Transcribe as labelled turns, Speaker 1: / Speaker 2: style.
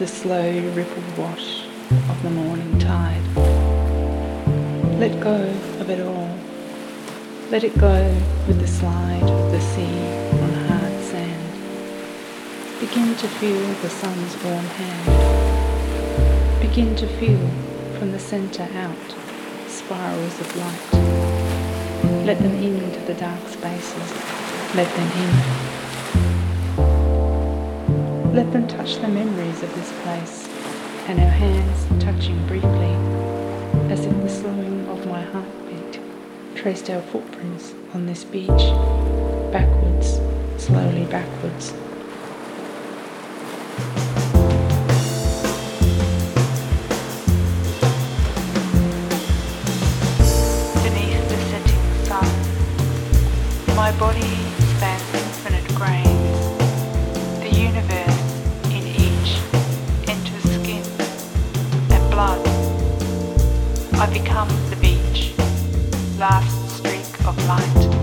Speaker 1: the slow rippled wash of the morning tide. Let go of it all. Let it go with the slide of the sea on hard sand. Begin to feel the sun's warm hand. Begin to feel from the centre out spirals of light. Let them into the dark spaces. Let them in. Let them touch the memories of this place, and our hands touching briefly, as if the slowing of my heartbeat traced our footprints on this beach, backwards, slowly backwards.
Speaker 2: Beneath the setting sun, my body spans infinite grains. The universe in each enters skin and blood. I become the beach, last streak of light.